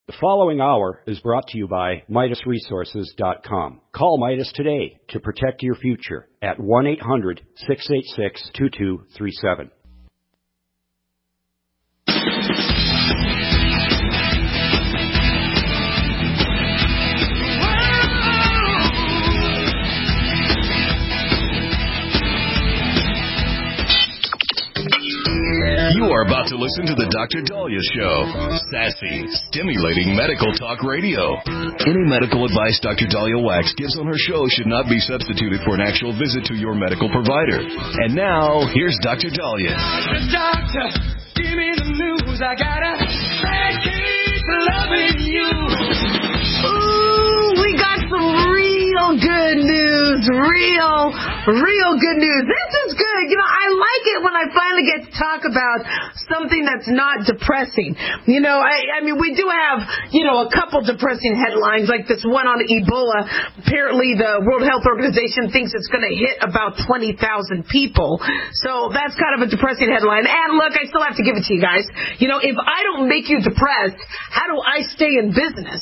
The following hour is brought to you by MidasResources.com. Call Midas today to protect your future at 1-800-686-2237. You are about to listen to the Dr. Daliah Show. Sassy, stimulating medical talk radio. Any medical advice Dr. Daliah Wax gives on her show should not be substituted for an actual visit to your medical provider. And now, here's Dr. Daliah. Doctor, give me the news. I gotta keep loving you. Ooh, we got some real good news. Real good news. This is good. You know, I like it when I finally get to talk about something that's not depressing. You know, I mean, we do have, a couple depressing headlines, like this one on Ebola. Apparently, the World Health Organization thinks it's going to hit about 20,000 people. So that's kind of a depressing headline. And look, I still have to give it to you guys. You know, if I don't make you depressed, how do I stay in business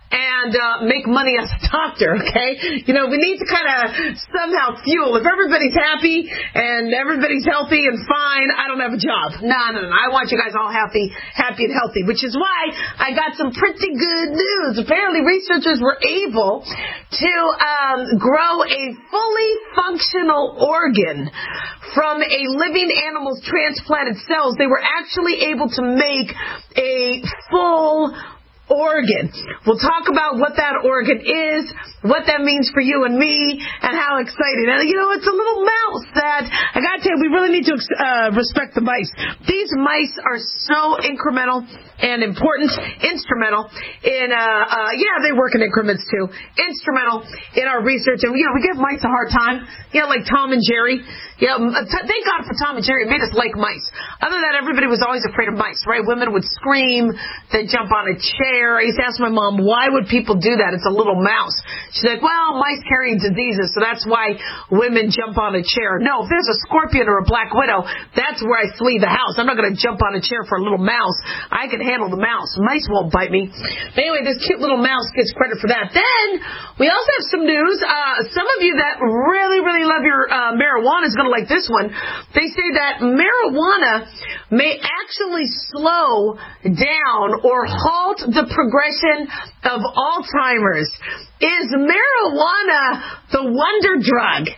and make money as a doctor, okay? You know, we need to kind of somehow fuel. If everybody's happy and everybody's healthy and fine, I don't have a job. No. I want you guys all happy and healthy, which is why I got some pretty good news. Apparently, researchers were able to grow a fully functional organ from a living animal's transplanted cells. They were actually able to make a full organ. We'll talk about what that organ is, what that means for you and me, and how exciting. And, it's a little mouse that, I gotta tell you, we really need to respect the mice. These mice are so incremental and instrumental in, they work in increments too, instrumental in our research. And, we give mice a hard time, like Tom and Jerry. Thank God for Tom and Jerry. It made us like mice. Other than that, everybody was always afraid of mice, right? Women would scream, they'd jump on a chair. I used to ask my mom, why would people do that? It's a little mouse. She's like, well, mice carry diseases, so that's why women jump on a chair. No, if there's a scorpion or a black widow, that's where I flee the house. I'm not going to jump on a chair for a little mouse. I can handle the mouse. Mice won't bite me. But anyway, this cute little mouse gets credit for that. Then, we also have some news. Some of you that really, really love your marijuana is going to like this one. They say that marijuana may actually slow down or halt the progression of Alzheimer's. Is marijuana the wonder drug?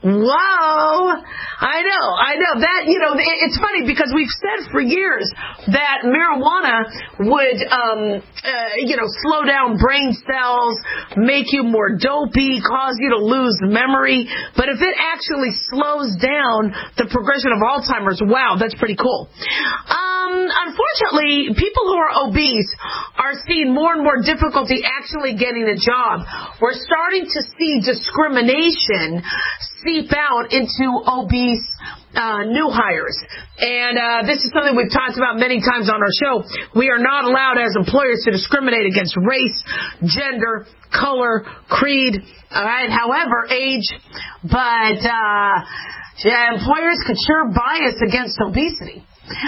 Whoa! I know. That, it's funny because we've said for years that marijuana would, slow down brain cells, make you more dopey, cause you to lose memory. But if it actually slows down the progression of Alzheimer's, wow, that's pretty cool. Unfortunately, people who are obese are seeing more and more difficulty actually getting a job. We're starting to see discrimination seep out into obese new hires. And this is something we've talked about many times on our show. We are not allowed as employers to discriminate against race, gender, color, creed, all right, however, age. But employers could sure bias against obesity.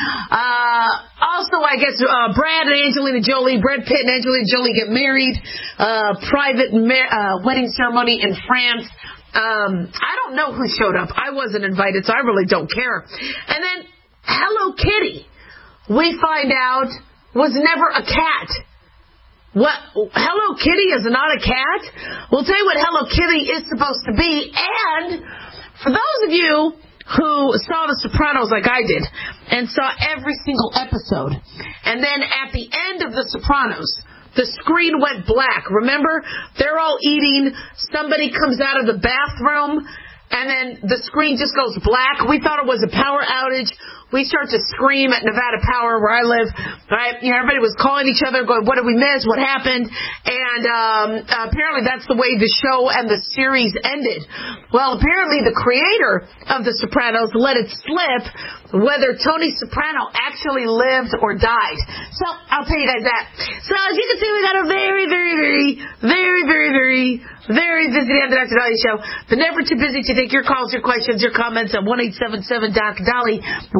Also, I guess Brad Pitt and Angelina Jolie get married. Private wedding ceremony in France. I don't know who showed up. I wasn't invited, so I really don't care. And then Hello Kitty, we find out, was never a cat. What? Hello Kitty is not a cat? We'll tell you what Hello Kitty is supposed to be. And for those of you who saw The Sopranos like I did and saw every single episode, and then at the end of The Sopranos, the screen went black. Remember? They're all eating. Somebody comes out of the bathroom, and then the screen just goes black. We thought it was a power outage. We start to scream at Nevada Power, where I live. Right? Everybody was calling each other, going, what did we miss? What happened? And apparently that's the way the show and the series ended. Well, apparently the creator of The Sopranos let it slip whether Tony Soprano actually lived or died. So I'll tell you guys that. So as you can see, we got a very, very, very, very, very, very, very, visiting on the Dr. Dali Show, but never too busy to take your calls, your questions, your comments at 1-877-DOC-DALI,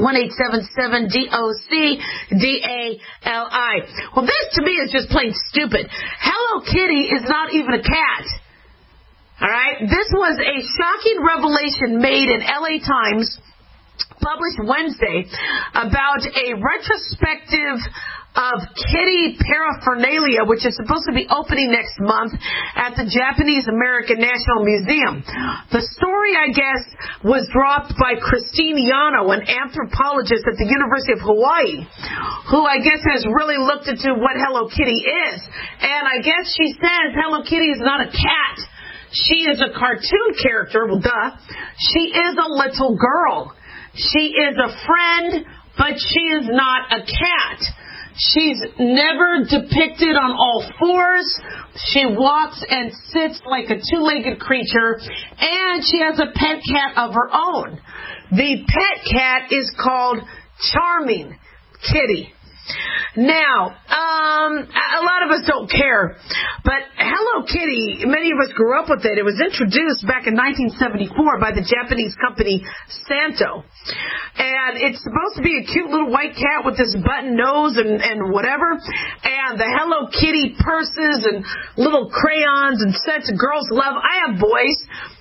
1-877-DOC-DALI. Well, this to me is just plain stupid. Hello Kitty is not even a cat. All right? This was a shocking revelation made in LA Times, published Wednesday, about a retrospective of kitty paraphernalia, which is supposed to be opening next month at the Japanese American National Museum. The story, I guess, was dropped by Christine Yano, an anthropologist at the University of Hawaii, who I guess has really looked into what Hello Kitty is. And I guess she says Hello Kitty is not a cat. She is a cartoon character. Well, duh. She is a little girl. She is a friend, but she is not a cat. She's never depicted on all fours. She walks and sits like a two-legged creature, and she has a pet cat of her own. The pet cat is called Charming Kitty. Now, a lot of us don't care, but Hello Kitty, many of us grew up with it. It was introduced back in 1974 by the Japanese company Santo. And it's supposed to be a cute little white cat with this button nose and whatever. And the Hello Kitty purses and little crayons and sets girls love. I have boys,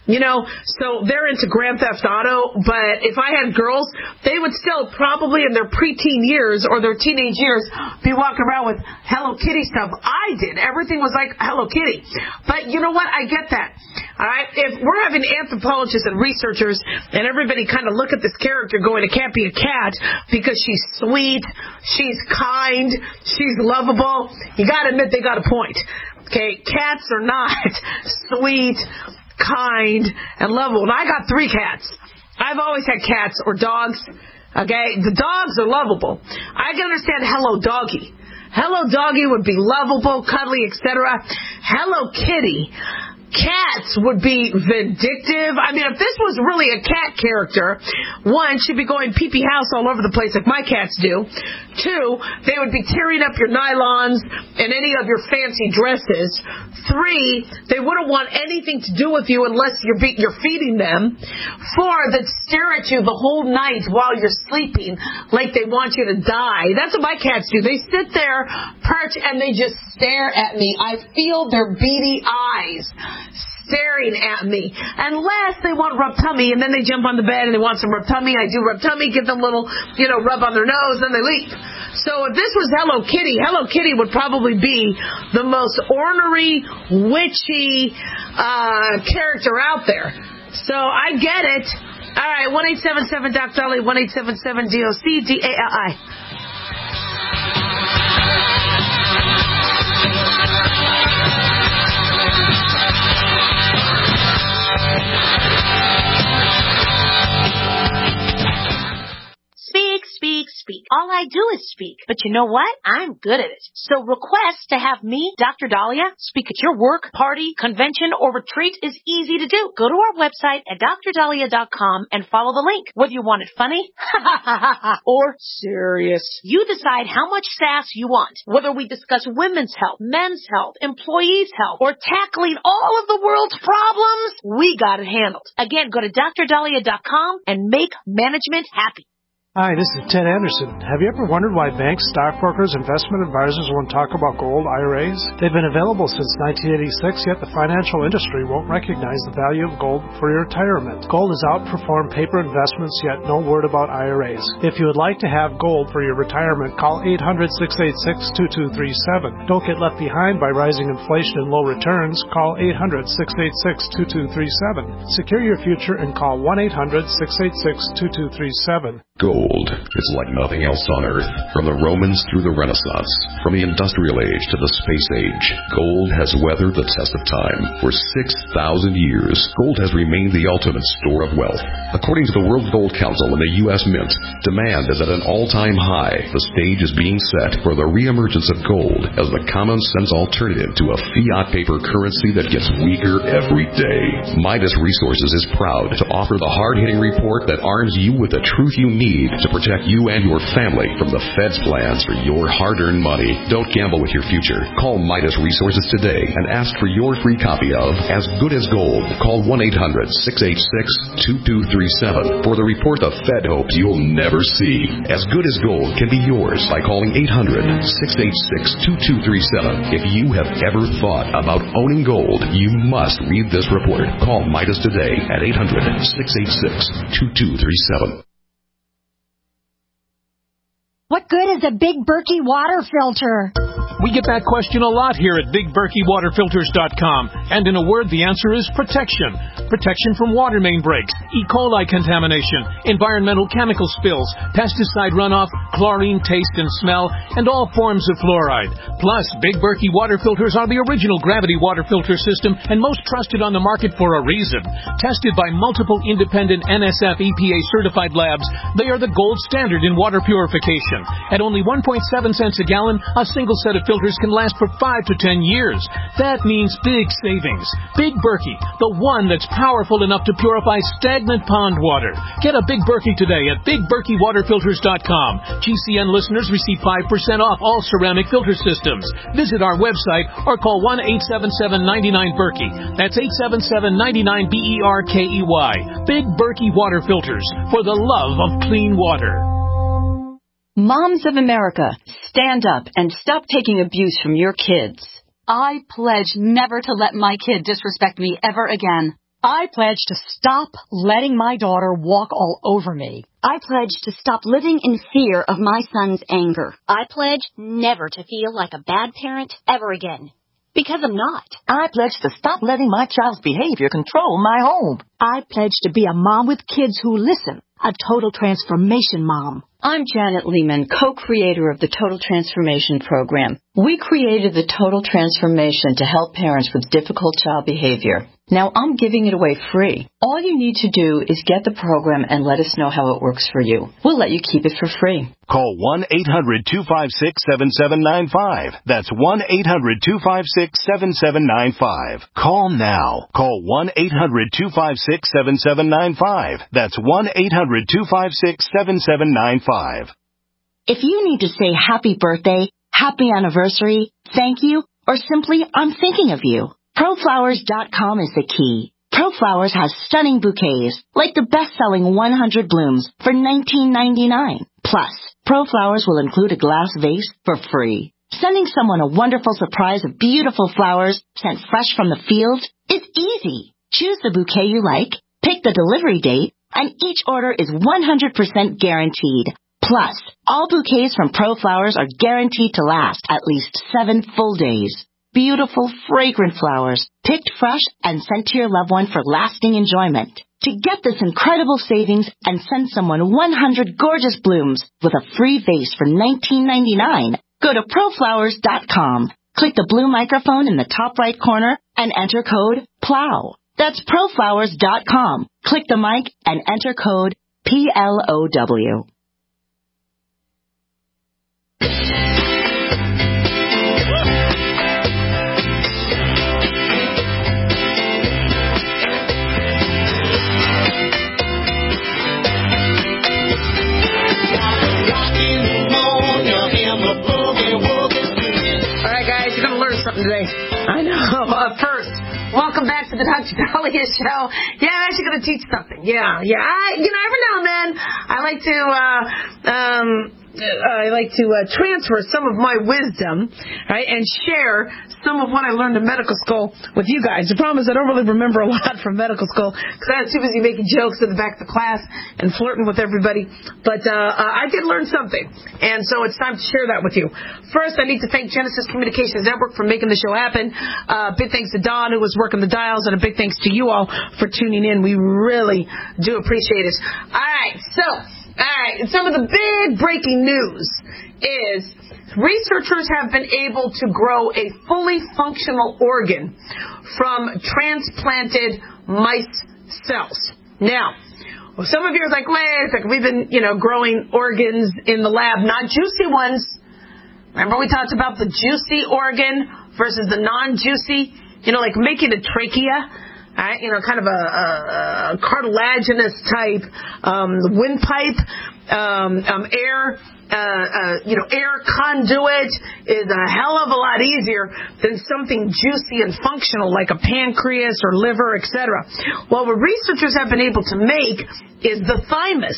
so they're into Grand Theft Auto. But if I had girls, they would still probably in their preteen years or their teenage years be walking around with Hello Kitty stuff. I did. Everything was like Hello Kitty. But you know what? I get that. All right? If we're having anthropologists and researchers and everybody kind of look at this character going, it can't be a cat because she's sweet, she's kind, she's lovable, you got to admit they got a point. Okay? Cats are not sweet, kind, and lovable. And I got 3 cats. I've always had cats or dogs. Okay? The dogs are lovable. I can understand Hello Doggy. Hello Doggy would be lovable, cuddly, etc. Hello Kitty. Cats would be vindictive. I mean, if this was really a cat character, 1, she'd be going pee-pee house all over the place like my cats do. 2, they would be tearing up your nylons and any of your fancy dresses. 3, they wouldn't want anything to do with you unless you're feeding them. 4, they'd stare at you the whole night while you're sleeping like they want you to die. That's what my cats do. They sit there, perch, and they just stare at me. I feel their beady eyes staring at me, unless they want rub tummy, and then they jump on the bed and they want some rub tummy. I do rub tummy, give them a little, rub on their nose, then they leave. So if this was Hello Kitty would probably be the most ornery, witchy character out there. So I get it. All right, 1-877-DOC-DALI, 1-877-DOC-DALI. Speak. All I do is speak. But you know what? I'm good at it. So request to have me, Dr. Dahlia, speak at your work, party, convention, or retreat is easy to do. Go to our website at drdahlia.com and follow the link. Whether you want it funny or serious, you decide how much sass you want. Whether we discuss women's health, men's health, employees' health, or tackling all of the world's problems, we got it handled. Again, go to drdahlia.com and make management happy. Hi, this is Ted Anderson. Have you ever wondered why banks, stockbrokers, investment advisors won't talk about gold IRAs? They've been available since 1986, yet the financial industry won't recognize the value of gold for your retirement. Gold has outperformed paper investments, yet no word about IRAs. If you would like to have gold for your retirement, call 800-686-2237. Don't get left behind by rising inflation and low returns. Call 800-686-2237. Secure your future and call 1-800-686-2237. Gold is like nothing else on Earth. From the Romans through the Renaissance, from the Industrial Age to the Space Age, gold has weathered the test of time. For 6,000 years, gold has remained the ultimate store of wealth. According to the World Gold Council and the U.S. Mint, demand is at an all-time high. The stage is being set for the reemergence of gold as the common-sense alternative to a fiat paper currency that gets weaker every day. Midas Resources is proud to offer the hard-hitting report that arms you with the truth you need need to protect you and your family from the Fed's plans for your hard-earned money. Don't gamble with your future. Call Midas Resources today and ask for your free copy of As Good as Gold. Call 1-800-686-2237 for the report the Fed hopes you'll never see. As Good as Gold can be yours by calling 800-686-2237. If you have ever thought about owning gold, you must read this report. Call Midas today at 800-686-2237. What good is a Big Berkey water filter? We get that question a lot here at BigBerkeyWaterFilters.com. And in a word, the answer is protection. Protection from water main breaks, E. coli contamination, environmental chemical spills, pesticide runoff, chlorine taste and smell, and all forms of fluoride. Plus, Big Berkey water filters are the original gravity water filter system and most trusted on the market for a reason. Tested by multiple independent NSF EPA certified labs, they are the gold standard in water purification. At only 1.7 cents a gallon, a single set of filters can last for 5 to 10 years. That means big savings. Big Berkey, the one that's powerful enough to purify stagnant pond water. Get a Big Berkey today at BigBerkeyWaterFilters.com. GCN listeners receive 5% off all ceramic filter systems. Visit our website or call 1-877-99-BERKEY. That's 877-99-BERKEY. Big Berkey Water Filters, for the love of clean water. Moms of America, stand up and stop taking abuse from your kids. I pledge never to let my kid disrespect me ever again. I pledge to stop letting my daughter walk all over me. I pledge to stop living in fear of my son's anger. I pledge never to feel like a bad parent ever again. Because I'm not. I pledge to stop letting my child's behavior control my home. I pledge to be a mom with kids who listen. A total transformation mom. I'm Janet Lehman, co-creator of the Total Transformation Program. We created the Total Transformation to help parents with difficult child behavior. Now I'm giving it away free. All you need to do is get the program and let us know how it works for you. We'll let you keep it for free. Call 1-800-256-7795. That's 1-800-256-7795. Call now. Call 1-800-256-7795. That's 1-800-256-7795. If you need to say happy birthday, happy anniversary, thank you, or simply I'm thinking of you, ProFlowers.com is the key. ProFlowers has stunning bouquets, like the best-selling 100 blooms for $19.99. Plus, ProFlowers will include a glass vase for free. Sending someone a wonderful surprise of beautiful flowers sent fresh from the fields is easy. Choose the bouquet you like, pick the delivery date, and each order is 100% guaranteed. Plus, all bouquets from ProFlowers are guaranteed to last at least 7 full days. Beautiful, fragrant flowers, picked fresh and sent to your loved one for lasting enjoyment. To get this incredible savings and send someone 100 gorgeous blooms with a free vase for $19.99, go to ProFlowers.com. Click the blue microphone in the top right corner and enter code PLOW. That's ProFlowers.com. Click the mic and enter code PLOW. Today. I know. First, welcome back to the Dr. Dahlia Show. Yeah, I'm actually going to teach something. Yeah. Every now and then, I like to transfer some of my wisdom, right, and share some of what I learned in medical school with you guys. The problem is I don't really remember a lot from medical school because I was too busy making jokes in the back of the class and flirting with everybody. But I did learn something, and so it's time to share that with you. First, I need to thank Genesis Communications Network for making the show happen. Big thanks to Don, who was working the dials, and a big thanks to you all for tuning in. We really do appreciate it. All right, some of the big breaking news is researchers have been able to grow a fully functional organ from transplanted mice cells. Now, some of you are like, wait a second, we've been, growing organs in the lab, not juicy ones. Remember we talked about the juicy organ versus the non-juicy, like making a trachea. Kind of a cartilaginous type windpipe. air conduit is a hell of a lot easier than something juicy and functional like a pancreas or liver, etc. Well, what researchers have been able to make is the thymus.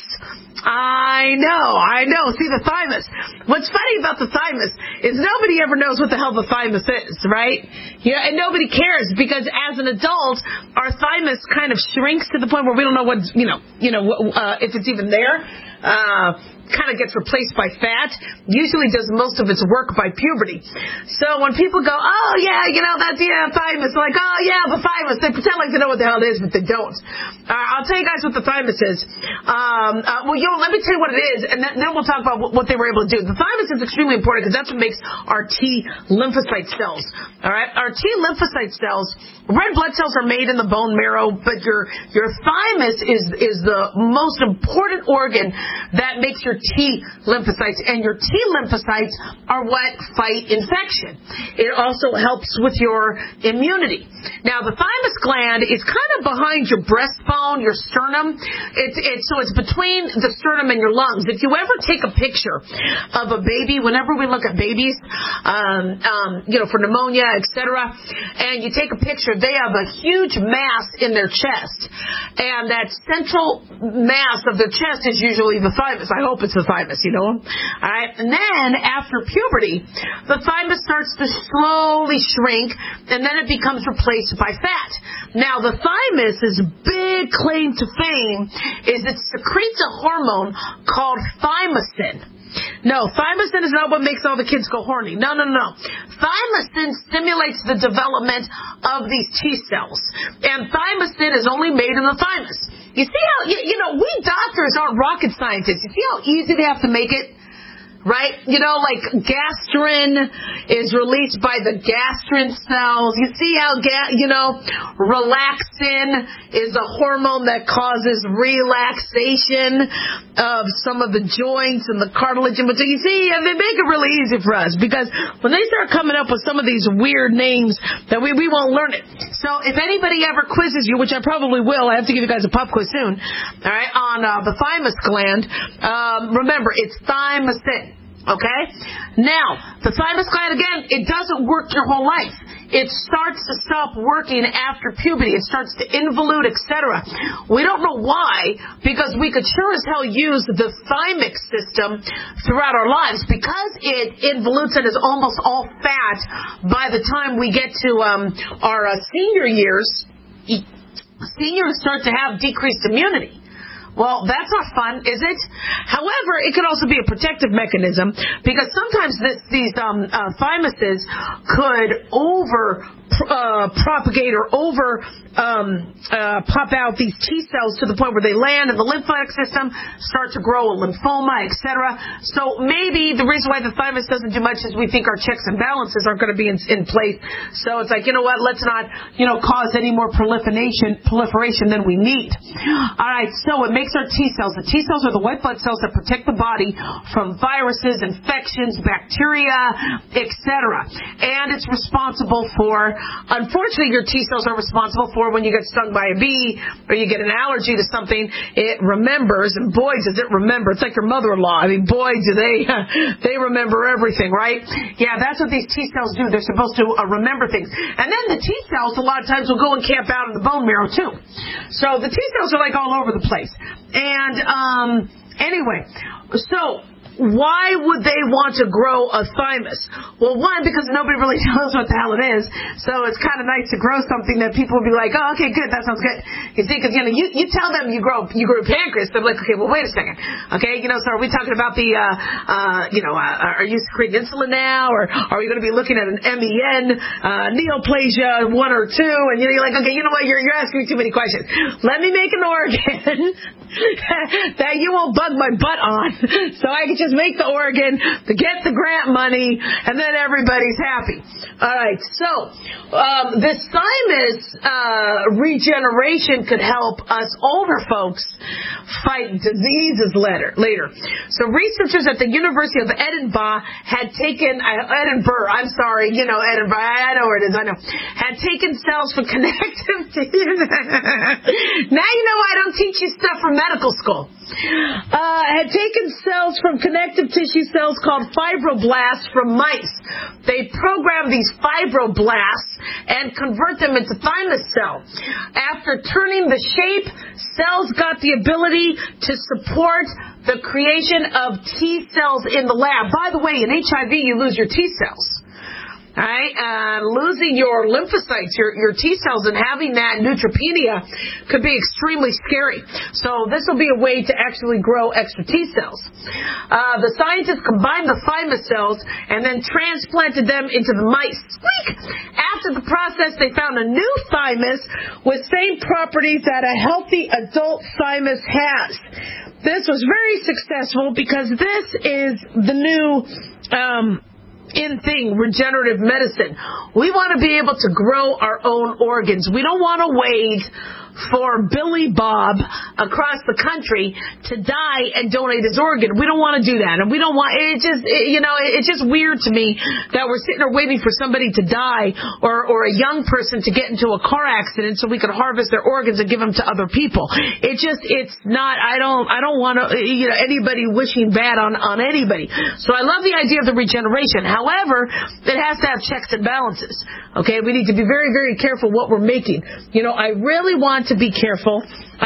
I know. See, the thymus. What's funny about the thymus is nobody ever knows what the hell the thymus is, right? Yeah, and nobody cares because as an adult, our thymus kind of shrinks to the point where we don't know what's, if it's even there. Kind of gets replaced by fat, usually does most of its work by puberty. So when people go, oh yeah, that's thymus, like, oh yeah, the thymus, they pretend like they know what the hell it is, but they don't. I'll tell you guys what the thymus is. Let me tell you what it is, and then we'll talk about what they were able to do. The thymus is extremely important because that's what makes our T lymphocyte cells. All right, our T lymphocyte cells. Red blood cells are made in the bone marrow, but your thymus is the most important organ that makes your T lymphocytes, and your T lymphocytes are what fight infection. It also helps with your immunity. Now, the thymus gland is kind of behind your breastbone, your sternum. It's between the sternum and your lungs. If you ever take a picture of a baby, whenever we look at babies, for pneumonia, etc., and you take a picture, they have a huge mass in their chest, and that central mass of their chest is usually the thymus. I hope it's the thymus, All right, and then after puberty, the thymus starts to slowly shrink, and then it becomes replaced by fat. Now, the thymus's big claim to fame is it secretes a hormone called thymosin. No, thymosin is not what makes all the kids go horny. No. Thymosin stimulates the development of these T cells. And thymosin is only made in the thymus. You see how, we doctors aren't rocket scientists. You see how easy they have to make it? Right? Like gastrin is released by the gastrin cells. You see how, relaxin is a hormone that causes relaxation of some of the joints and the cartilage. But you see, they make it really easy for us because when they start coming up with some of these weird names that we won't learn it. So if anybody ever quizzes you, which I probably will, I have to give you guys a pop quiz soon, all right, on the thymus gland, remember, it's thymosin. Okay? Now, the thymus gland, again, it doesn't work your whole life. It starts to stop working after puberty. It starts to involute, etc. We don't know why, because we could sure as hell use the thymic system throughout our lives. Because it involutes and is almost all fat by the time we get to our senior years, seniors start to have decreased immunity. Well, that's not fun, is it? However, it could also be a protective mechanism because sometimes these thymuses could propagate or pop out these T cells to the point where they land in the lymphatic system, start to grow a lymphoma, etc. So maybe the reason why the thymus doesn't do much is we think our checks and balances aren't going to be in place. So it's like, what, let's not, cause any more proliferation than we need. All right, so it makes our T cells. The T cells are the white blood cells that protect the body from viruses, infections, bacteria, etc. And it's responsible for, unfortunately, your T cells are responsible for when you get stung by a bee or you get an allergy to something, it remembers, and boy, does it remember. It's like your mother-in-law. I mean, boy, do they remember everything, right? Yeah, that's what these T cells do. They're supposed to remember things. And then the T cells, a lot of times, will go and camp out in the bone marrow, too. So the T cells are like all over the place. And anyway, so why would they want to grow a thymus? Well, one, because nobody really knows what the hell it is, so it's kind of nice to grow something that people will be like, oh, okay, good, that sounds good. You see, because, you tell them you grow pancreas, they're like, okay, well, wait a second. Okay, so are we talking about the, are you secreting insulin now, or are we going to be looking at an MEN, neoplasia 1 or 2, and you're like, okay, you know what, you're asking me too many questions. Let me make an organ that you won't bug my butt on, so I can just just make the organ, to get the grant money, and then everybody's happy. All right, so this thymus regeneration could help us older folks fight diseases later. So researchers at the University of Edinburgh had taken Edinburgh, I know where it is, had taken cells from connective tissue. Now you know why I don't teach you stuff from medical school. Had taken cells from connective tissue cells called fibroblasts from mice. They programmed these fibroblasts and convert them into thymus cells. After turning the shape, cells got the ability to support the creation of T cells in the lab. By the way, in HIV, you lose your T cells. All right, losing your lymphocytes, your T cells, and having that neutropenia could be extremely scary. So this will be a way to actually grow extra T cells. The scientists combined the thymus cells and then transplanted them into the mice. After the process, they found a new thymus with same properties that a healthy adult thymus has. This was very successful because this is the new regenerative medicine. We want to be able to grow our own organs. We don't want to wait for Billy Bob across the country to die and donate his organ. We don't want to do that. And we don't want, it's just weird to me that we're sitting there waiting for somebody to die or a young person to get into a car accident so we can harvest their organs and give them to other people. I don't want anybody wishing bad on anybody. So I love the idea of the regeneration. However, it has to have checks and balances. Okay, we need to be very, very careful what we're making. I really want to be careful.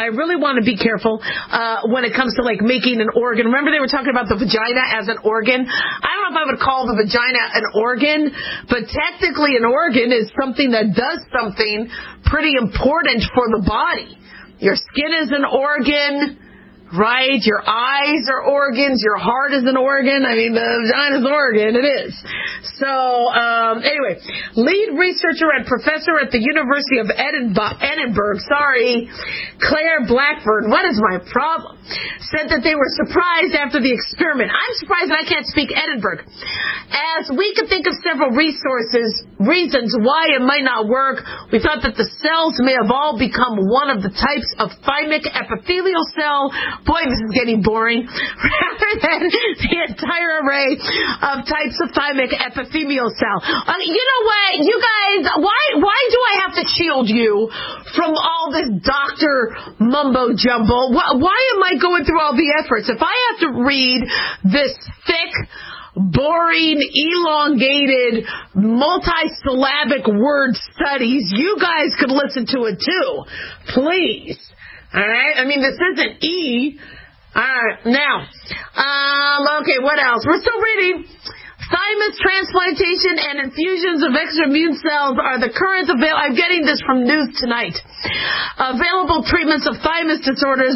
When it comes to like making an organ. Remember they were talking about the vagina as an organ? I don't know if I would call the vagina an organ, but technically an organ is something that does something pretty important for the body. Your skin is an organ, right? Your eyes are organs. Your heart is an organ. I mean, the vagina is an organ. It is. So, anyway, lead researcher and professor at the University of Edinburgh, Claire Blackburn, what is my problem? Said that they were surprised after the experiment. I'm surprised that I can't speak Edinburgh. As we could think of several reasons why it might not work, we thought that the cells may have all become one of the types of thymic epithelial cell. Boy, this is getting boring. Rather than the entire array of types of thymic epithelial cell. You know what, you guys, why do I have to shield you from all this doctor mumbo jumbo? Why am I going through all the efforts? If I have to read this thick, boring, elongated, multi-syllabic word studies, you guys could listen to it too. Please. All right? I mean, this isn't E. All right. Now, okay, what else? We're still reading. Thymus transplantation and infusions of extra immune cells are the current I'm getting this from News Tonight. Available treatments of thymus disorders.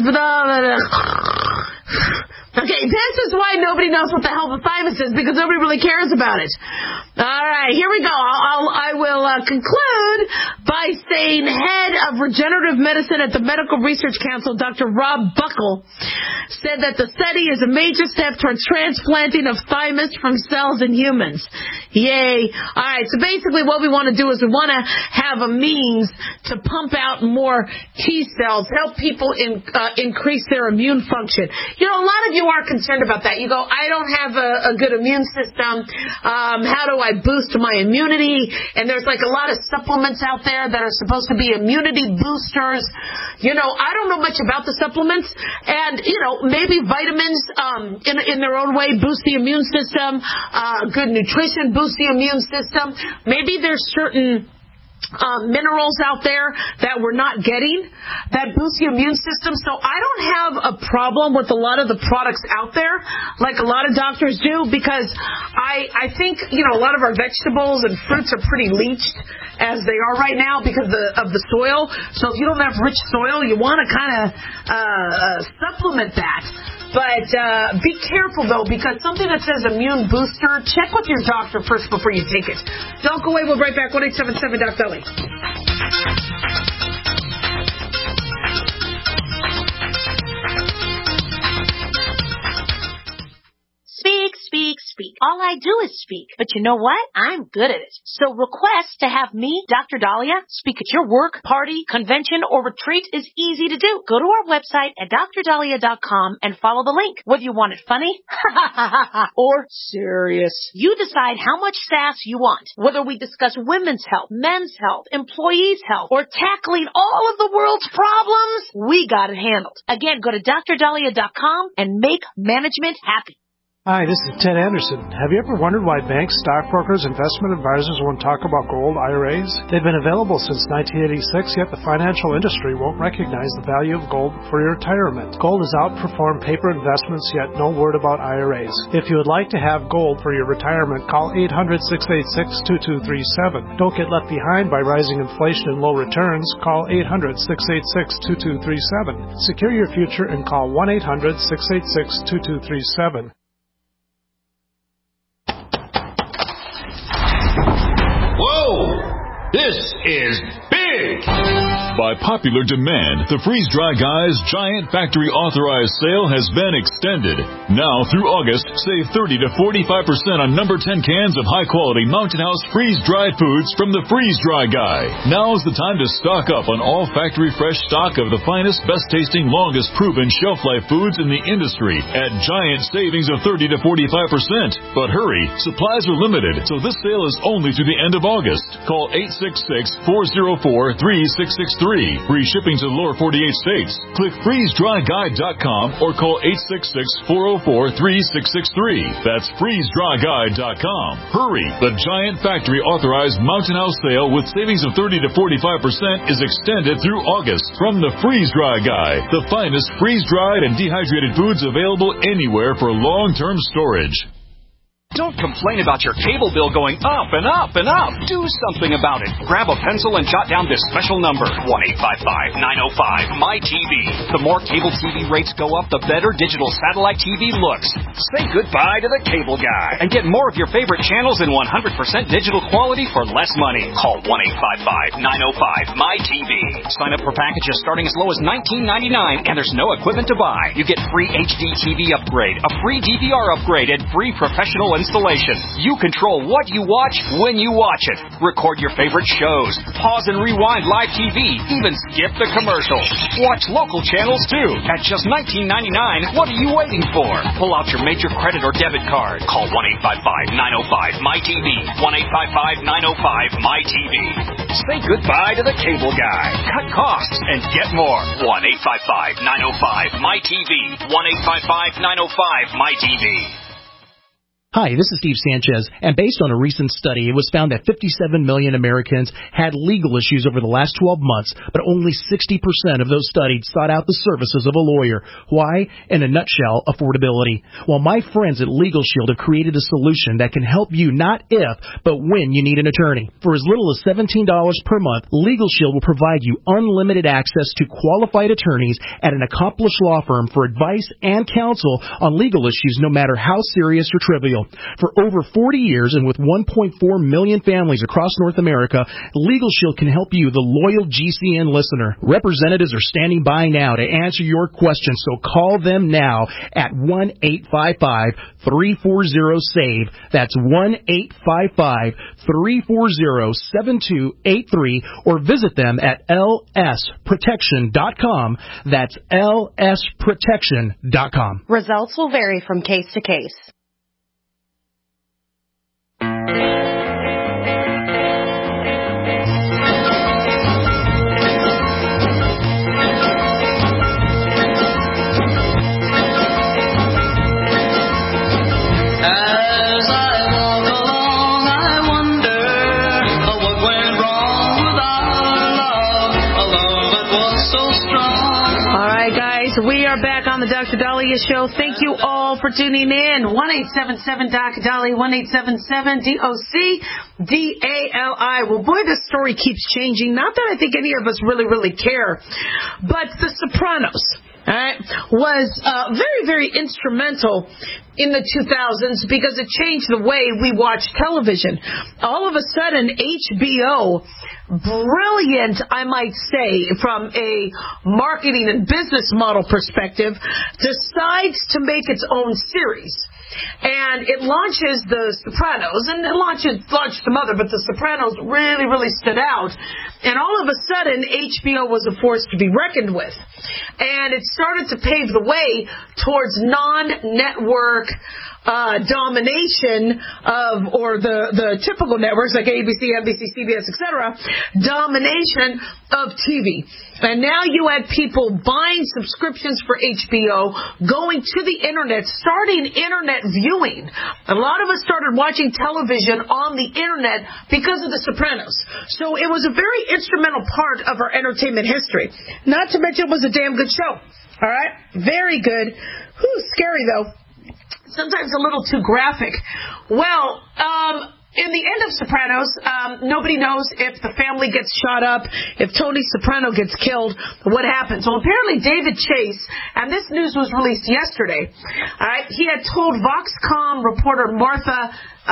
Okay, this is why nobody knows what the hell the thymus is, because nobody really cares about it. All right, here we go. I will conclude by saying head of regenerative medicine at the Medical Research Council, Dr. Rob Buckle, said that the study is a major step towards transplanting of thymus from cells in humans. Yay. All right, so basically what we want to do is we want to have a means to pump out more T cells, help people increase their immune function. You know, a lot of you are concerned about that. You go, I don't have a good immune system. How do I boost my immunity? And there's like a lot of supplements out there that are supposed to be immunity boosters. You know, I don't know much about the supplements. And, you know, maybe vitamins in their own way boost the immune system. Good nutrition boosts the immune system. Maybe there's certain minerals out there that we're not getting that boost the immune system. So I don't have a problem with a lot of the products out there like a lot of doctors do, because I think, you know, a lot of our vegetables and fruits are pretty leached as they are right now because of the soil. So if you don't have rich soil, you want to kind of supplement that. But be careful, though, because something that says immune booster, check with your doctor first before you take it. Don't go away. We'll be right back. 1-877-DOC-BELLY. all I do is speak. But you know what? I'm good at it. So request to have me, Dr. Dahlia, speak at your work, party, convention, or retreat is easy to do. Go to our website at drdahlia.com and follow the link. Whether you want it funny or serious, you decide how much sass you want. Whether we discuss women's health, men's health, employees' health, or tackling all of the world's problems, we got it handled. Again, go to drdahlia.com and make management happy. Hi, this is Ted Anderson. Have you ever wondered why banks, stockbrokers, investment advisors won't talk about gold IRAs? They've been available since 1986, yet the financial industry won't recognize the value of gold for your retirement. Gold has outperformed paper investments, yet no word about IRAs. If you would like to have gold for your retirement, call 800-686-2237. Don't get left behind by rising inflation and low returns. Call 800-686-2237. Secure your future and call 1-800-686-2237. This is big! By popular demand, the Freeze-Dry Guy's giant factory authorized sale has been extended. Now through August, save 30 to 45% on number 10 cans of high-quality Mountain House freeze-dried foods from the Freeze-Dry Guy. Now's the time to stock up on all factory fresh stock of the finest, best-tasting, longest-proven shelf-life foods in the industry at giant savings of 30 to 45%. But hurry, supplies are limited, so this sale is only through the end of August. Call 866-404-3663. Free shipping to the lower 48 states. Click freezedryguide.com or call 866-404-3663. That's freezedryguide.com. Hurry! The giant factory authorized Mountain House sale with savings of 30 to 45% is extended through August from the Freeze-Dry Guy, the finest freeze-dried and dehydrated foods available anywhere for long-term storage. Don't complain about your cable bill going up and up and up. Do something about it. Grab a pencil and jot down this special number, 1-855-905-MY-TV. The more cable TV rates go up, the better digital satellite TV looks. Say goodbye to the cable guy and get more of your favorite channels in 100% digital quality for less money. Call 1-855-905-MY-TV. Sign up for packages starting as low as $19.99, and there's no equipment to buy. You get free HD TV upgrade, a free DVR upgrade, and free professional installation. You control what you watch when you watch it. Record your favorite shows. Pause and rewind live TV. Even skip the commercials. Watch local channels too. At just $19.99, what are you waiting for? Pull out your major credit or debit card. Call 1-855-905-MY-TV. 1-855-905-MY-TV. Say goodbye to the cable guy. Cut costs and get more. 1-855-905-MY-TV. 1-855-905-MY-TV. Hi, this is Steve Sanchez, and based on a recent study, it was found that 57 million Americans had legal issues over the last 12 months, but only 60% of those studied sought out the services of a lawyer. Why? In a nutshell, affordability. Well, my friends at Legal Shield have created a solution that can help you not if, but when you need an attorney. For as little as $17 per month, Legal Shield will provide you unlimited access to qualified attorneys at an accomplished law firm for advice and counsel on legal issues, no matter how serious or trivial. For over 40 years and with 1.4 million families across North America, Legal Shield can help you, the loyal GCN listener. Representatives are standing by now to answer your questions, so call them now at 1-855-340-SAVE. That's 1-855-340-7283, or visit them at lsprotection.com. That's lsprotection.com. Results will vary from case to case. We are back on the Dr. Dahlia Show. Thank you all for tuning in. 1-877-Dr. Dahlia, 1-877-DOC-DALI. Well, boy, this story keeps changing. Not that I think any of us really care, but The Sopranos, all right, was very, very instrumental in the 2000s because it changed the way we watch television. All of a sudden, HBO, brilliant, I might say, from a marketing and business model perspective, decides to make its own series. And it launches The Sopranos, and it launched some other, but The Sopranos really, really stood out. And all of a sudden, HBO was a force to be reckoned with. And it started to pave the way towards non-network domination of, or the typical networks like ABC, NBC, CBS, etc., domination of TV. And now you had people buying subscriptions for HBO, going to the internet, starting internet viewing. A lot of us started watching television on the internet because of The Sopranos. So it was a very instrumental part of our entertainment history. Not to mention it was a damn good show. All right? Very good. Whew, scary though. Sometimes a little too graphic. Well, in the end of Sopranos, nobody knows if the family gets shot up, if Tony Soprano gets killed, what happens. Well, apparently David Chase, and this news was released yesterday, he had told Voxcom reporter Martha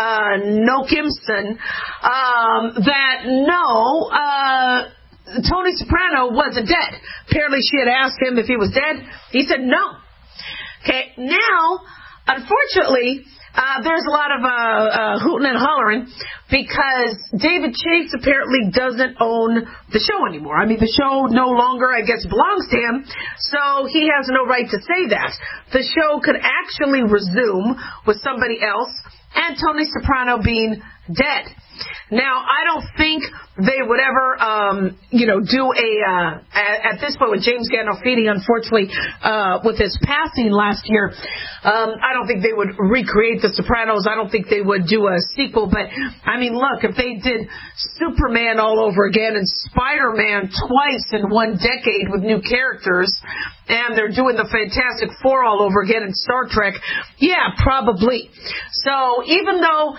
Nokimson that no, Tony Soprano wasn't dead. Apparently she had asked him if he was dead. He said no. Okay, now, unfortunately, there's a lot of hooting and hollering because David Chase apparently doesn't own the show anymore. I mean, the show no longer, I guess, belongs to him, so he has no right to say that. The show could actually resume with somebody else and Tony Soprano being dead. Now, I don't think they would ever, do at this point with James Gandolfini, unfortunately, with his passing last year, I don't think they would recreate The Sopranos. I don't think they would do a sequel. But, I mean, look, if they did Superman all over again and Spider-Man twice in one decade with new characters, and they're doing the Fantastic Four all over again in Star Trek, yeah, probably. So even though,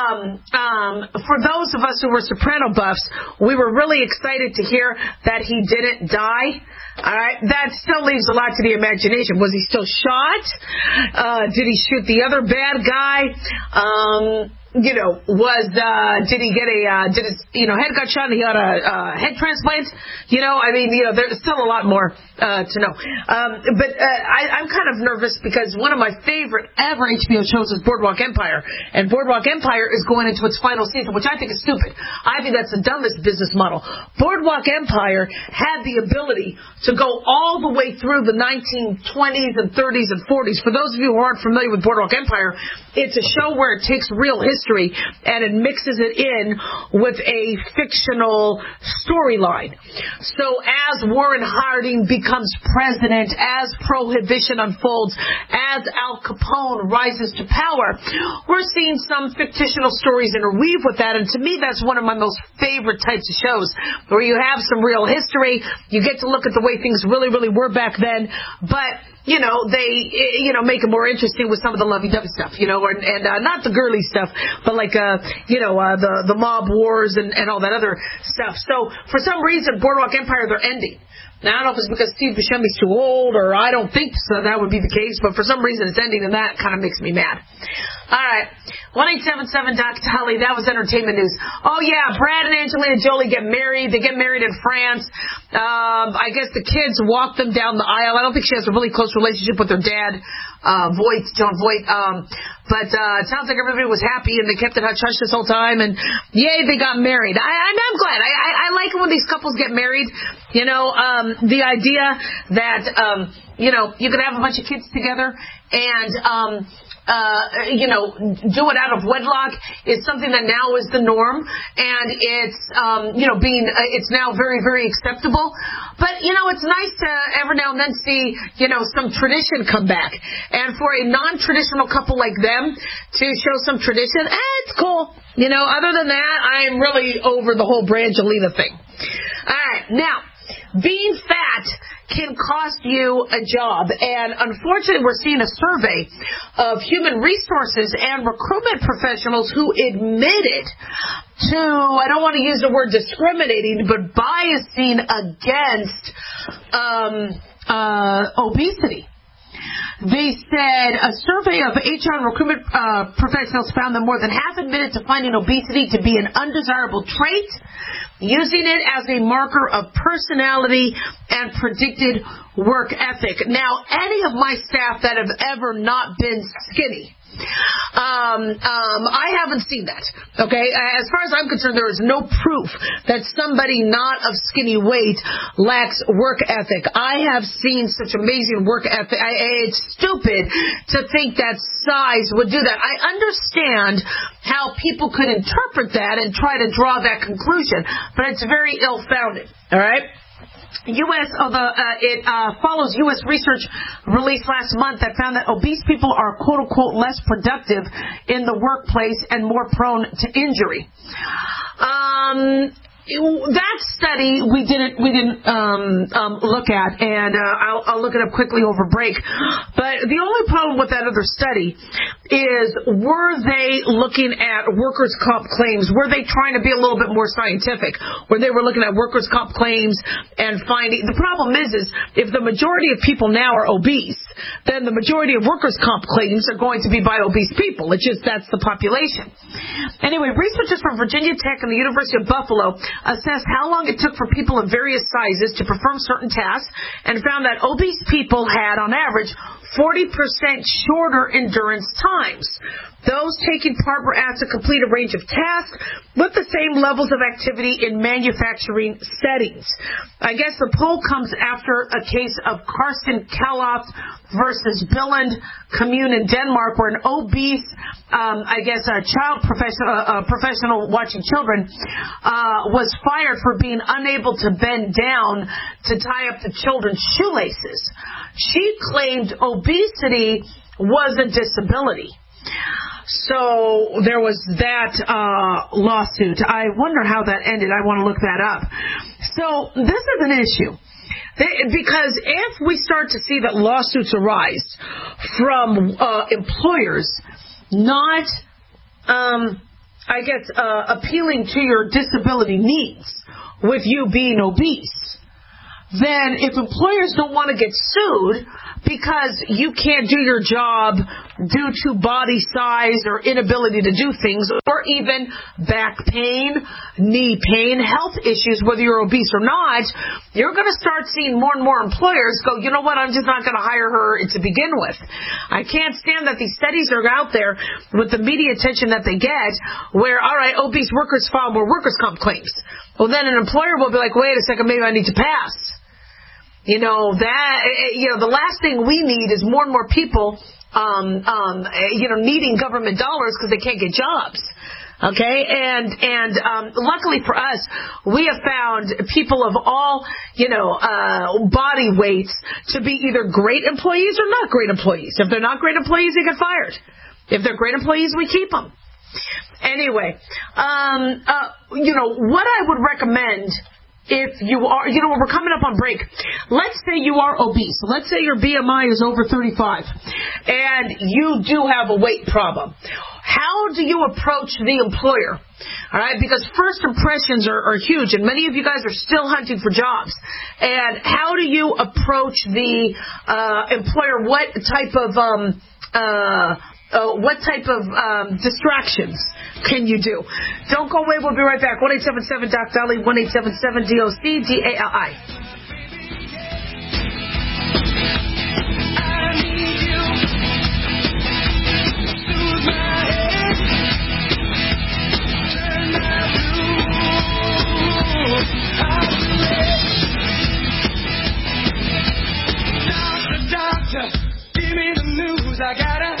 for those of us who were Soprano buffs, we were really excited to hear that he didn't die. All right, that still leaves a lot to the imagination. Was he still shot? Did he shoot the other bad guy? Did he get did his, head got shot and he got a head transplant? There's still a lot more to know. But I'm kind of nervous because one of my favorite ever HBO shows is Boardwalk Empire. And Boardwalk Empire is going into its final season, which I think is stupid. I think that's the dumbest business model. Boardwalk Empire had the ability to go all the way through the 1920s and 30s and 40s. For those of you who aren't familiar with Boardwalk Empire, it's a show where it takes real history and it mixes it in with a fictional storyline. So as Warren Harding becomes president, as Prohibition unfolds, as Al Capone rises to power, we're seeing some fictional stories interweave with that. And to me, that's one of my most favorite types of shows, where you have some real history, you get to look at the way things really, really were back then, but they make it more interesting with some of the lovey-dovey stuff, and not the girly stuff, but like, the mob wars and all that other stuff. So for some reason, Boardwalk Empire, they're ending. Now, I don't know if it's because Steve Buscemi's too old, or I don't think so that would be the case, but for some reason it's ending, and that kind of makes me mad. All right. 1-877-Dr. That was entertainment news. Oh, yeah, Brad and Angelina Jolie get married. They get married in France. I guess the kids walk them down the aisle. I don't think she has a really close relationship with her dad, John Voight. But it sounds like everybody was happy, and they kept it hush-hush this whole time, and yay, they got married. I'm glad. I like it when these couples get married. The idea that, you could have a bunch of kids together and, do it out of wedlock is something that now is the norm, and it's, it's now very, very acceptable. But, it's nice to every now and then see, some tradition come back. And for a non-traditional couple like them to show some tradition, it's cool. Other than that, I'm really over the whole Brangelina thing. All right, now, being fat can cost you a job, and unfortunately we're seeing a survey of human resources and recruitment professionals who admitted to, I don't want to use the word discriminating, but biasing against obesity. They said a survey of HR and recruitment professionals found that more than half admitted to finding obesity to be an undesirable trait, using it as a marker of personality and predicted work ethic. Now, any of my staff that have ever not been skinny, I haven't seen that. Okay, as far as I'm concerned, there is no proof that somebody not of skinny weight lacks work ethic. I have seen such amazing work ethic. It's stupid to think that size would do that. I understand how people could interpret that and try to draw that conclusion, but it's very ill-founded. All right. It follows U.S. research released last month that found that obese people are quote unquote less productive in the workplace and more prone to injury. That study we didn't look at, and I'll look it up quickly over break. But the only problem with that other study is, were they looking at workers' comp claims? Were they trying to be a little bit more scientific? Where they were looking at workers' comp claims and finding the problem is if the majority of people now are obese, then the majority of workers' comp claims are going to be by obese people. It's just that's the population. Anyway, researchers from Virginia Tech and the University of Buffalo assessed how long it took for people of various sizes to perform certain tasks and found that obese people had, on average, 40% shorter endurance times. Those taking part were asked to complete a range of tasks with the same levels of activity in manufacturing settings. I guess the poll comes after a case of Karsten Kaloft versus Billund Commune in Denmark, where an obese, a child professional watching children, was fired for being unable to bend down to tie up the children's shoelaces. She claimed obesity was a disability. So there was that lawsuit. I wonder how that ended. I want to look that up. So this is an issue. Because if we start to see that lawsuits arise from employers not, appealing to your disability needs with you being obese, then if employers don't want to get sued because you can't do your job due to body size or inability to do things, or even back pain, knee pain, health issues, whether you're obese or not, you're going to start seeing more and more employers go, you know what, I'm just not going to hire her to begin with. I can't stand that these studies are out there with the media attention that they get where, all right, obese workers file more workers' comp claims. Well, then an employer will be like, wait a second, maybe I need to pass. The last thing we need is more and more people, needing government dollars because they can't get jobs. Okay, and luckily for us, we have found people of all, body weights to be either great employees or not great employees. If they're not great employees, they get fired. If they're great employees, we keep them. Anyway, what I would recommend, if you are, we're coming up on break. Let's say you are obese. Let's say your BMI is over 35 and you do have a weight problem. How do you approach the employer? All right, because first impressions are huge, and many of you guys are still hunting for jobs. And how do you approach the employer? What type of distractions can you do? Don't go away. We'll be right back. 1-877-DOC-DALI, 1-877-DOC-DALI. Doctor, give me the news. I gotta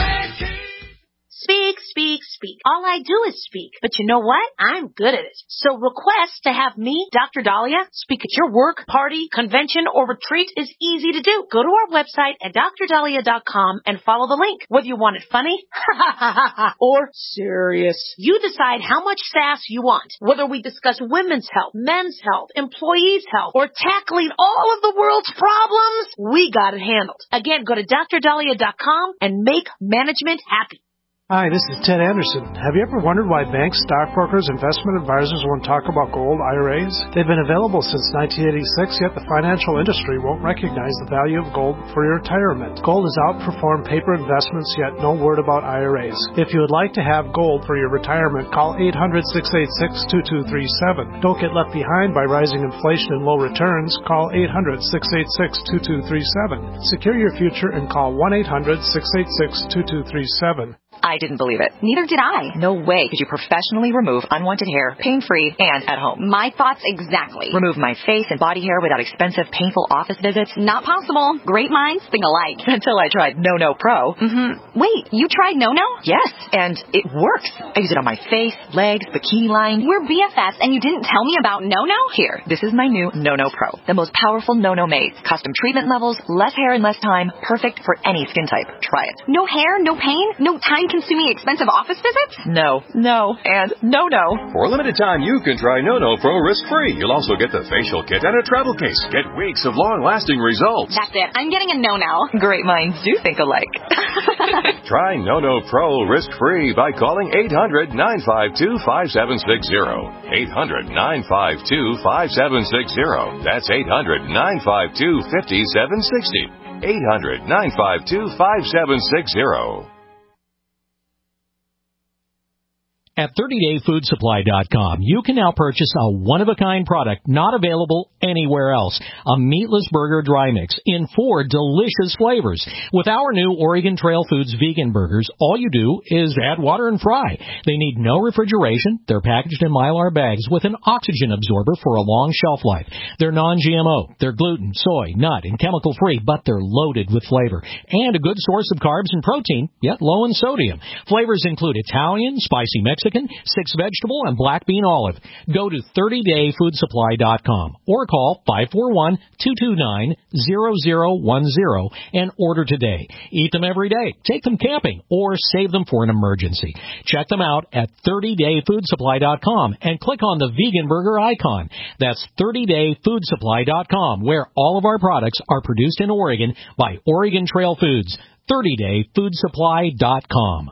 speak. All I do is speak. But you know what? I'm good at it. So request to have me, Dr. Dahlia, speak at your work, party, convention, or retreat is easy to do. Go to our website at drdahlia.com and follow the link. Whether you want it funny or serious, you decide how much sass you want. Whether we discuss women's health, men's health, employees' health, or tackling all of the world's problems, we got it handled. Again, go to drdahlia.com and make management happy. Hi, this is Ted Anderson. Have you ever wondered why banks, stockbrokers, investment advisors won't talk about gold IRAs? They've been available since 1986, yet the financial industry won't recognize the value of gold for your retirement. Gold has outperformed paper investments, yet no word about IRAs. If you would like to have gold for your retirement, call 800-686-2237. Don't get left behind by rising inflation and low returns. Call 800-686-2237. Secure your future and call 1-800-686-2237. I didn't believe it. Neither did I. No way could you professionally remove unwanted hair, pain-free, and at home. My thoughts exactly. Remove my face and body hair without expensive, painful office visits? Not possible. Great minds think alike. Until I tried No Pro. Wait, you tried No? Yes, and it works. I use it on my face, legs, bikini line. We're BFFs, and you didn't tell me about No? Here, this is my new No Pro. The most powerful No made. Custom treatment levels, less hair in less time, perfect for any skin type. Try it. No hair, no pain, no time-consuming expensive office visits? No, and no. For a limited time, you can try No Pro risk-free. You'll also get the facial kit and a travel case. Get weeks of long-lasting results. That's it. I'm getting a No now. Great minds do think alike. Try No Pro risk-free by calling 800-952-5760. 800-952-5760. That's 800-952-5760. 800-952-5760. At 30dayfoodsupply.com, you can now purchase a one-of-a-kind product not available anywhere else. A meatless burger dry mix in 4 delicious flavors. With our new Oregon Trail Foods vegan burgers, all you do is add water and fry. They need no refrigeration. They're packaged in Mylar bags with an oxygen absorber for a long shelf life. They're non-GMO. They're gluten, soy, nut, and chemical-free, but they're loaded with flavor. And a good source of carbs and protein, yet low in sodium. Flavors include Italian, spicy Mexican, 6-vegetable, and black bean olive. Go to 30dayfoodsupply.com or call 541-229-0010 and order today. Eat them every day, take them camping, or save them for an emergency. Check them out at 30dayfoodsupply.com and click on the vegan burger icon. That's 30dayfoodsupply.com, where all of our products are produced in Oregon by Oregon Trail Foods. 30dayfoodsupply.com.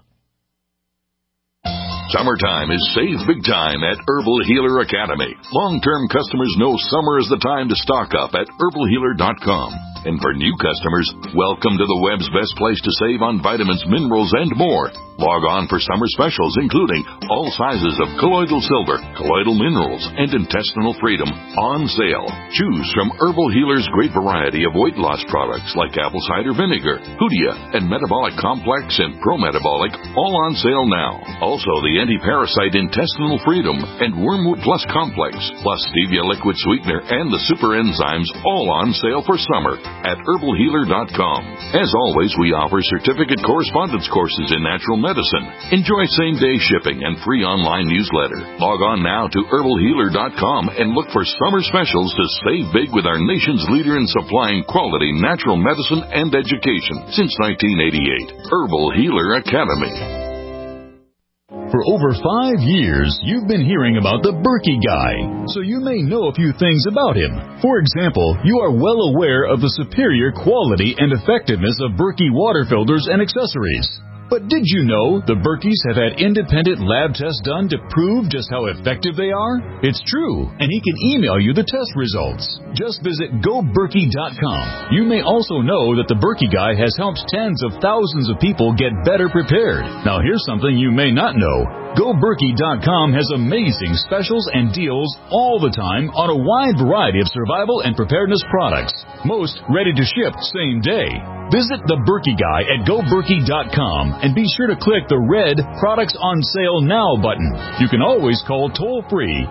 Summertime is save big time at Herbal Healer Academy. Long-term customers know summer is the time to stock up at herbalhealer.com. And for new customers, welcome to the web's best place to save on vitamins, minerals, and more. Log on for summer specials, including all sizes of colloidal silver, colloidal minerals, and intestinal freedom on sale. Choose from Herbal Healer's great variety of weight loss products like apple cider vinegar, Hoodia, and Metabolic Complex and Pro-Metabolic, all on sale now. Also, the anti-parasite intestinal freedom and Wormwood Plus Complex, plus stevia liquid sweetener and the super enzymes, all on sale for summer at herbalhealer.com. As always, we offer certificate correspondence courses in natural medicine. Enjoy same-day shipping and free online newsletter. Log on now to herbalhealer.com and look for summer specials to save big with our nation's leader in supplying quality natural medicine and education since 1988. Herbal Healer Academy. For over 5 years, you've been hearing about the Berkey Guy, so you may know a few things about him. For example, you are well aware of the superior quality and effectiveness of Berkey water filters and accessories. But did you know the Berkeys have had independent lab tests done to prove just how effective they are? It's true, and he can email you the test results. Just visit GoBerkey.com. You may also know that the Berkey Guy has helped tens of thousands of people get better prepared. Now here's something you may not know. GoBerkey.com has amazing specials and deals all the time on a wide variety of survival and preparedness products. Most ready to ship same day. Visit the Berkey Guy at GoBerkey.com and be sure to click the red Products on Sale Now button. You can always call toll-free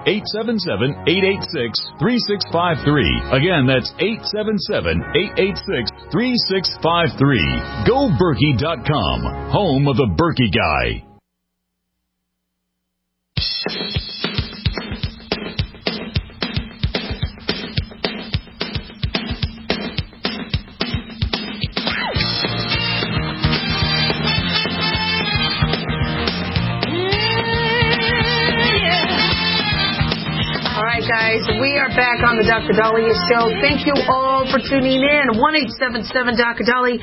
877-886-3653. Again, that's 877-886-3653. GoBerkey.com, home of the Berkey Guy. guys. We are back on the Dr. Dahlia Show. Thank you all for tuning in. 1-877-Dr. Dali,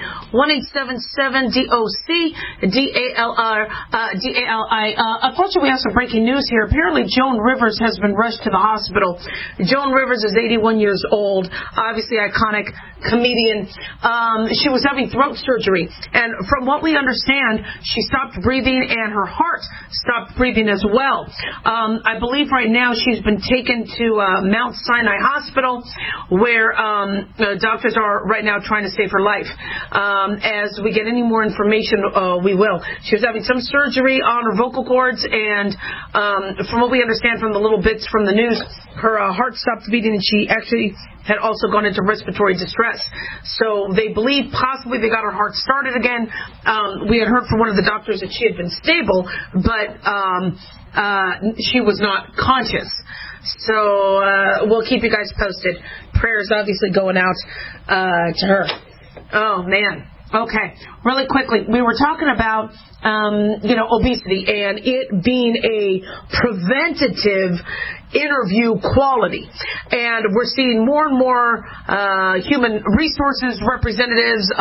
1-877-DOC-DALI. Unfortunately, we have some breaking news here. Apparently, Joan Rivers has been rushed to the hospital. Joan Rivers is 81 years old, obviously iconic comedian. She was having throat surgery, and from what we understand, she stopped breathing and her heart stopped breathing as well. I believe right now she's been taken to Mount Sinai Hospital, where the doctors are right now trying to save her life. As we get any more information, we will. She was having some surgery on her vocal cords, and from what we understand from the little bits from the news, her heart stopped beating, and she actually had also gone into respiratory distress. So they believe possibly they got her heart started again. We had heard from one of the doctors that she had been stable, but she was not conscious. So we'll keep you guys posted. Prayers obviously going out to her. Oh, man. Okay. Really quickly, we were talking about obesity and it being a preventative interview quality. And we're seeing more and more human resources representatives,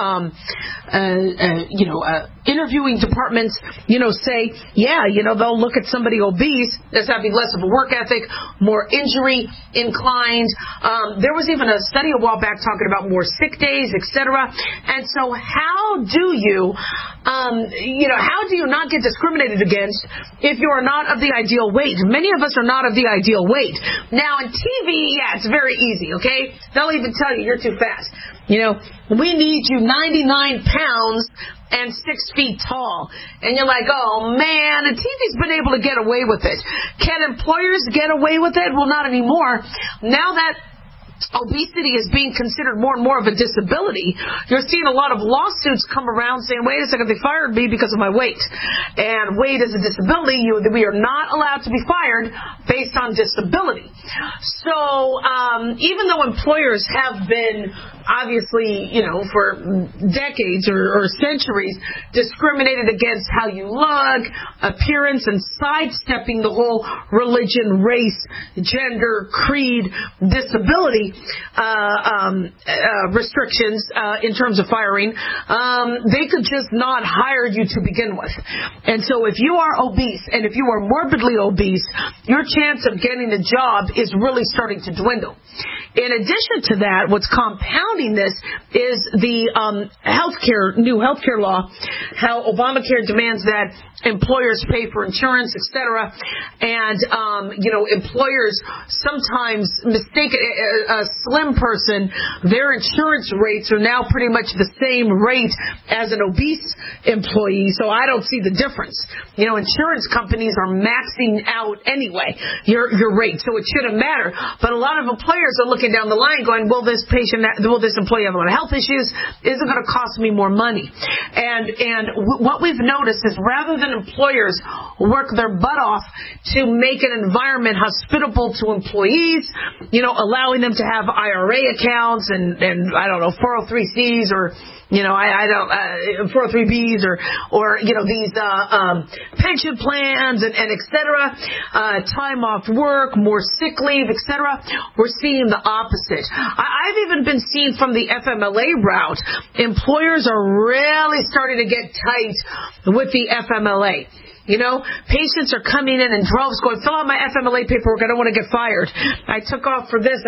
interviewing departments, say, they'll look at somebody obese as having less of a work ethic, more injury inclined. There was even a study a while back talking about more sick days, etc. And so how do you not get discriminated against if you are not of the ideal weight? Many of us are not of the ideal weight. Now, in TV, it's very easy, okay? They'll even tell you you're too fast. We need you 99 pounds and 6 feet tall. And you're like, oh, man, the TV's been able to get away with it. Can employers get away with it? Well, not anymore. Now that obesity is being considered more and more of a disability, you're seeing a lot of lawsuits come around saying, wait a second, they fired me because of my weight. And weight is a disability. We are not allowed to be fired based on disability. So even though employers have been obviously, for decades or centuries, discriminated against how you look, appearance, and sidestepping the whole religion, race, gender, creed, disability restrictions in terms of firing, they could just not hire you to begin with. And so if you are obese and if you are morbidly obese, your chance of getting a job is really starting to dwindle. In addition to that, what's compounding this is the new healthcare law, how Obamacare demands that employers pay for insurance, etc. And, employers sometimes mistake a slim person. Their insurance rates are now pretty much the same rate as an obese employee, so I don't see the difference. Insurance companies are maxing out anyway your rate, so it shouldn't matter. But a lot of employers are looking down the line going, will this employee have a lot of health issues? Is it going to cost me more money? And what we've noticed is rather than employers work their butt off to make an environment hospitable to employees, allowing them to have IRA accounts and 403Cs or 403Bs or these pension plans and et cetera, time off work, more sick leave, et cetera. We're seeing the opposite. I've even been seeing from the FMLA route, employers are really starting to get tight with the FMLA. Patients are coming in droves going, fill out my FMLA paperwork. I don't want to get fired. I took off for this.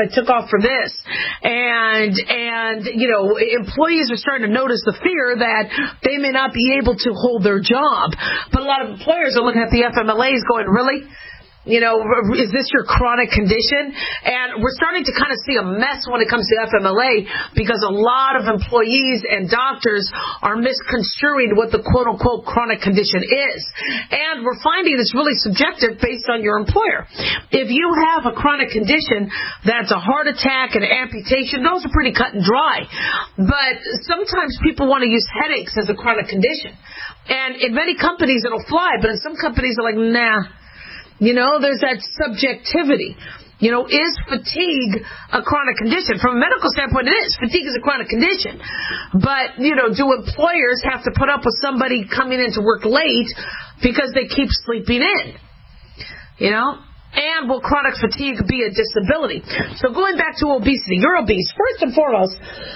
And employees are starting to notice the fear that they may not be able to hold their job. But a lot of employers are looking at the FMLAs going, really? Is this your chronic condition? And we're starting to kind of see a mess when it comes to FMLA because a lot of employees and doctors are misconstruing what the quote-unquote chronic condition is. And we're finding it's really subjective based on your employer. If you have a chronic condition that's a heart attack and amputation, those are pretty cut and dry. But sometimes people want to use headaches as a chronic condition. And in many companies it'll fly, but in some companies they're like, nah. There's that subjectivity. Is fatigue a chronic condition? From a medical standpoint, it is. Fatigue is a chronic condition. But, do employers have to put up with somebody coming in to work late because they keep sleeping in? And will chronic fatigue be a disability? So going back to obesity, you're obese. First and foremost,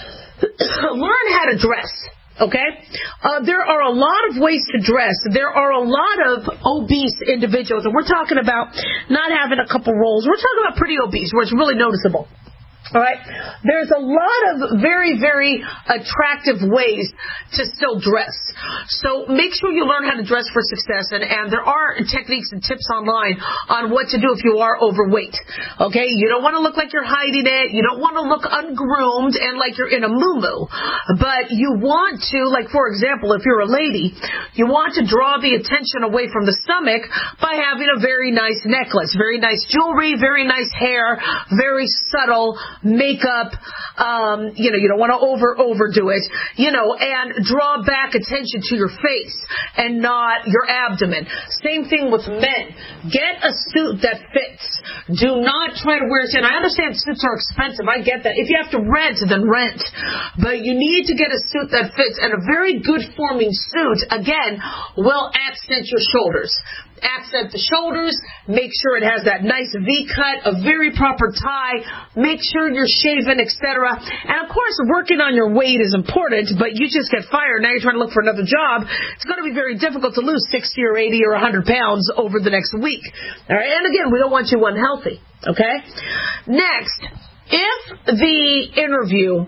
learn how to dress. Okay? There are a lot of ways to dress. There are a lot of obese individuals, and we're talking about not having a couple rolls. We're talking about pretty obese, where it's really noticeable. All right? There's a lot of very, very attractive ways to still dress. So make sure you learn how to dress for success, and there are techniques and tips online on what to do if you are overweight. Okay? You don't want to look like you're hiding it. You don't want to look ungroomed and like you're in a muumuu. But you want to, like for example, if you're a lady, you want to draw the attention away from the stomach by having a very nice necklace, very nice jewelry, very nice hair, very subtle makeup, you don't want to overdo it, and draw back attention to your face and not your abdomen. Same thing with men. Get a suit that fits. Do not try to wear it. And I understand suits are expensive. I get that. If you have to rent, then rent. But you need to get a suit that fits. And a very good forming suit, again, will accent your shoulders. Accent the shoulders, make sure it has that nice V-cut, a very proper tie, make sure you're shaven, etc. And of course, working on your weight is important, but you just get fired, now you're trying to look for another job. It's going to be very difficult to lose 60 or 80 or 100 pounds over the next week. All right? And again, we don't want you unhealthy. Okay? Next, if the interview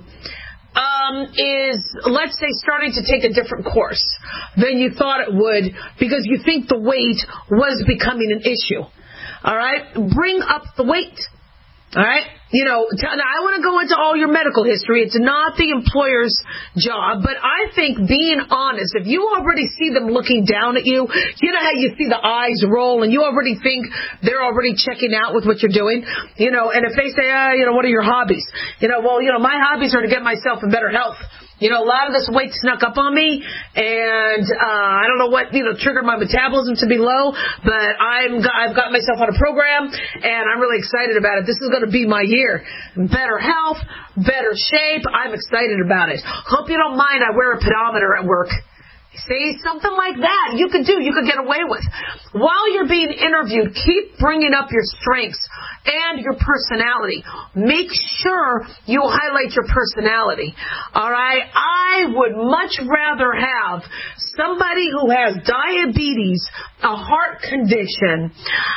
is, let's say, starting to take a different course than you thought it would because you think the weight was becoming an issue. All right? Bring up the weight. All right? Now I want to go into all your medical history. It's not the employer's job, but I think being honest, if you already see them looking down at you, you know how you see the eyes roll and you already think they're already checking out with what you're doing, and if they say, what are your hobbies? My hobbies are to get myself in better health. A lot of this weight snuck up on me, and I don't know what, triggered my metabolism to be low, but I've got myself on a program, and I'm really excited about it. This is going to be my year. Better health, better shape. I'm excited about it. Hope you don't mind I wear a pedometer at work. See, something like that you could get away with. While you're being interviewed, keep bringing up your strengths and your personality. Make sure you highlight your personality. All right? I would much rather have somebody who has diabetes, a heart condition,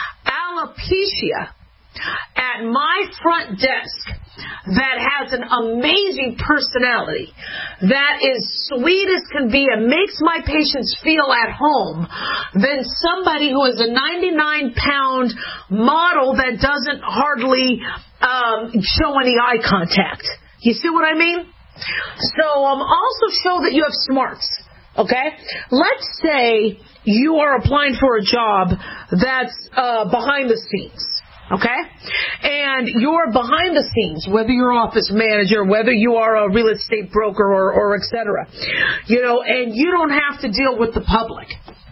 alopecia at my front desk that has an amazing personality, that is sweet as can be and makes my patients feel at home, than somebody who is a 99-pound model that doesn't hardly show any eye contact. You see what I mean? So also show that you have smarts. Okay? Let's say you are applying for a job that's behind the scenes. Okay? And you're behind the scenes, whether you're office manager, whether you are a real estate broker or et cetera. And you don't have to deal with the public.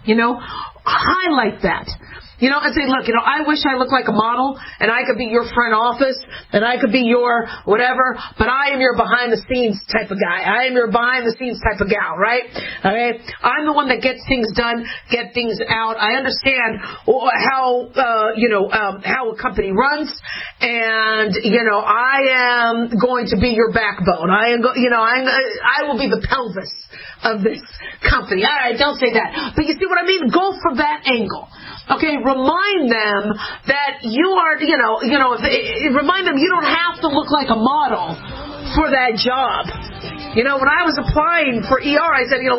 Highlight that. And say, look, I wish I looked like a model and I could be your front office and I could be your whatever, but I am your behind the scenes type of guy. I am your behind the scenes type of gal, right? Okay? I'm the one that gets things done, get things out. I understand how a company runs, and I am going to be your backbone. I will be the pelvis of this company. All right, don't say that. But you see what I mean? Go for that angle. Okay, remind them that you are, remind them you don't have to look like a model for that job. When I was applying for ER, I said,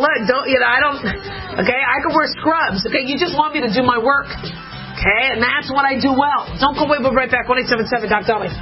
I could wear scrubs. Okay, you just want me to do my work. Okay, and that's what I do well. Don't go away, we'll be right back. 1-877 Doc Dolly.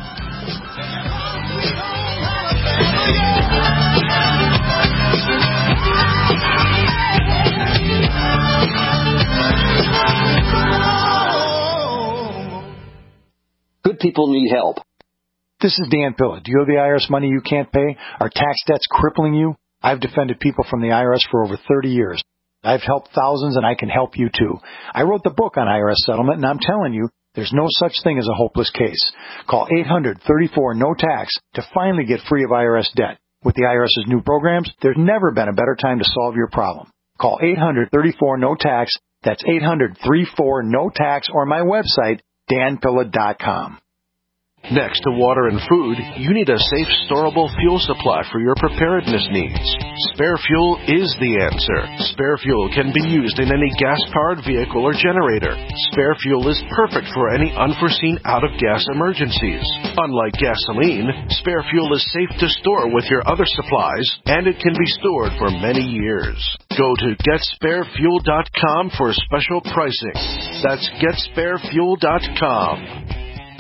Good people need help. This is Dan Pilla. Do you have the IRS money you can't pay? Are tax debts crippling you? I've defended people from the IRS for over 30 years. I've helped thousands, and I can help you too. I wrote the book on IRS settlement, and I'm telling you, there's no such thing as a hopeless case. Call 800-34-NO-TAX to finally get free of IRS debt. With the IRS's new programs, there's never been a better time to solve your problem. Call 800-34-NO-TAX. That's 800-34-NO-TAX, or my website, danpilla.com. Next to water and food, you need a safe, storable fuel supply for your preparedness needs. Spare Fuel is the answer. Spare Fuel can be used in any gas-powered vehicle or generator. Spare Fuel is perfect for any unforeseen out-of-gas emergencies. Unlike gasoline, Spare Fuel is safe to store with your other supplies, and it can be stored for many years. Go to GetSpareFuel.com for special pricing. That's GetSpareFuel.com.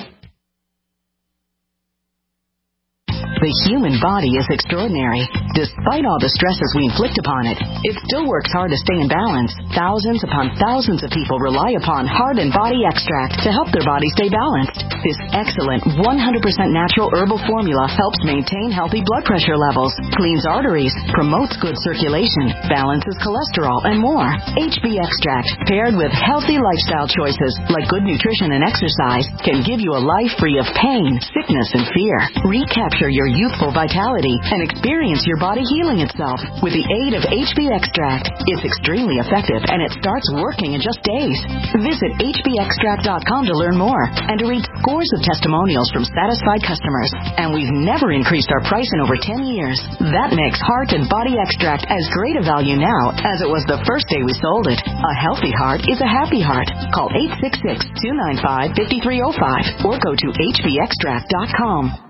The human body is extraordinary. Despite all the stresses we inflict upon it, it still works hard to stay in balance. Thousands upon thousands of people rely upon Heart and Body Extract to help their body stay balanced. This excellent 100% natural herbal formula helps maintain healthy blood pressure levels, cleans arteries, promotes good circulation, balances cholesterol, and more. HB Extract, paired with healthy lifestyle choices like good nutrition and exercise, can give you a life free of pain, sickness, and fear. Recapture your youthful vitality and experience your body healing itself with the aid of HB Extract. It's extremely effective and it starts working in just days. Visit hbextract.com to learn more and to read scores of testimonials from satisfied customers. And we've never increased our price in over 10 years. That makes Heart and Body Extract as great a value now as it was the first day we sold it. A healthy heart is a happy heart. Call 866-295-5305 or go to hbextract.com.